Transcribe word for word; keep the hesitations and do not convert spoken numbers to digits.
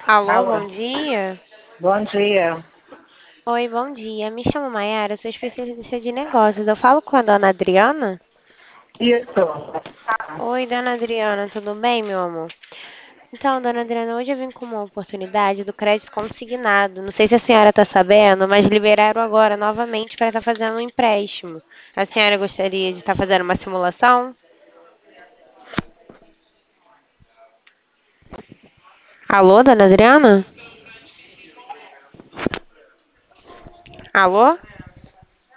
Alô, Alô, bom dia. bom dia. Oi, bom dia. Me chamo Mayara, sou especialista de negócios. Eu falo com a dona Adriana? Isso. Oi, dona Adriana, tudo bem, meu amor? Então, dona Adriana, hoje eu vim com uma oportunidade do crédito consignado. Não sei se a senhora está sabendo, mas liberaram agora novamente para estar fazendo um empréstimo. A senhora gostaria de estar fazendo uma simulação? Alô, dona Adriana? Alô?